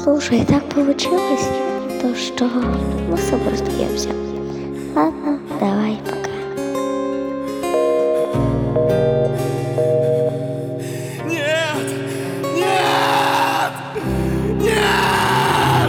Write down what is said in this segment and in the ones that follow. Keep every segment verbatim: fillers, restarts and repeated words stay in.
Слушай, так получилось, то что мы с тобой расстаемся. Ладно, давай, пока. Нет! Нет! Нет!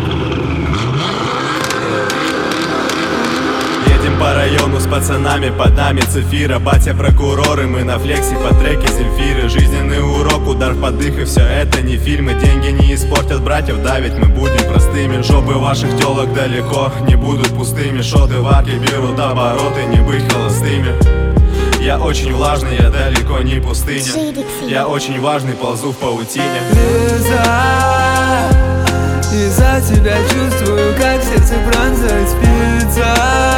Едем по району с пацанами, под нами Цефира, батя прокуроры, мы на флексе по треке Земфиры. Жизненный урок, удар в подых, и все это не фильмы. Деньги не испортят братьев, да ведь мы будем простыми. Жопы ваших телок далеко не будут пустыми. Шоты в арке берут обороты, не быть холостыми. Я очень влажный, я далеко не пустыня. Я очень важный, ползу в паутине. Лиза, из-за тебя чувствую, как сердце пронзает спица.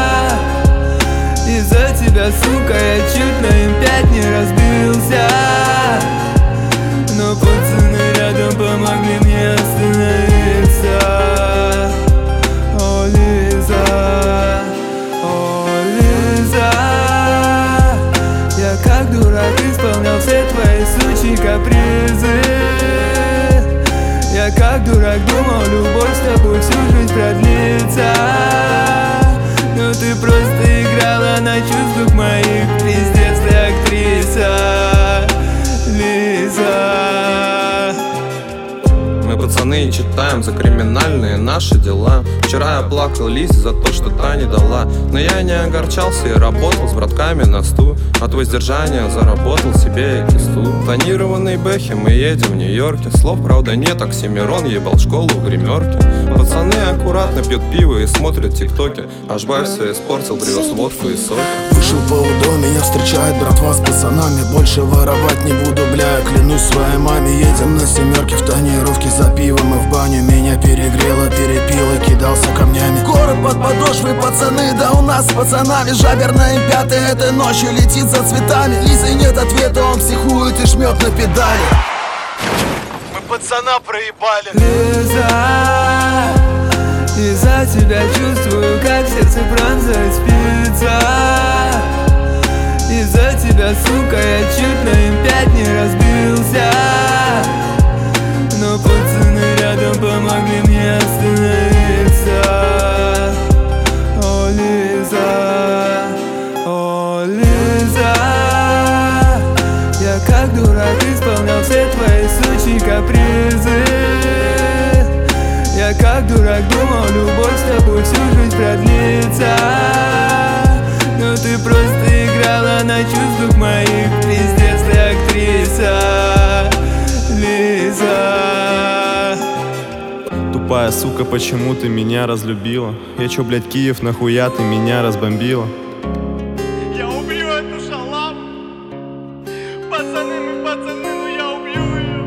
Из-за тебя, сука, я чуть на эм пять не разбился. Но пацаны рядом помогли мне остановиться. О, Лиза, о, Лиза, я как дурак исполнял все твои сучьи капризы. Я как дурак думал, любовь с тобой всю жизнь продлится. Но ты просто играла на чувствах моих, пиздец, ты актриса, Лиза. Мы, пацаны, читаем за криминальные наши дела. Вчера я плакал Лизе за то, что та не дала. Но я не огорчался и работал с братками на сту. От воздержания заработал себе и кисту. Тонированные бэхи, мы едем в Нью-Йорке. Слов, правда, нет, Оксимирон ебал школу в гримерке. Пацаны аккуратно пьют пиво и смотрят тиктоки. Аж бай все испортил, привез водку и соки. Вышел по УДО, меня встречает братва с пацанами. Больше воровать не буду, бля, я клянусь своей маме. Едем на семерке в тонировке за пивом и в баню. Меня перегрело, перепило, кидался камнями. Город под подошвой, пацаны, да у нас с пацанами. Жабер на эм пять этой ночью летит за цветами. Лизы нет ответа, он психует и жмет на педали. Мы пацана проебали. Лиза, из-за тебя чувствую, как сердце пронзает спица. Из-за тебя, сука, я чуть на эм пять не разбился. Но пацаны рядом помогли мне остановиться. О, Лиза, о, Лиза, я как дурак исполнял все твои сучьи капризы. Я как дурак думал, любовь с тобой всю жизнь продлится. Но ты просто играла на чувствах моих, пиздец, ты актриса, Лиза. Тупая сука, почему ты меня разлюбила? Я чё, блядь, Киев, нахуя ты меня разбомбила? Я убью эту шалаву. Пацаны, мы пацаны, но я убью ее.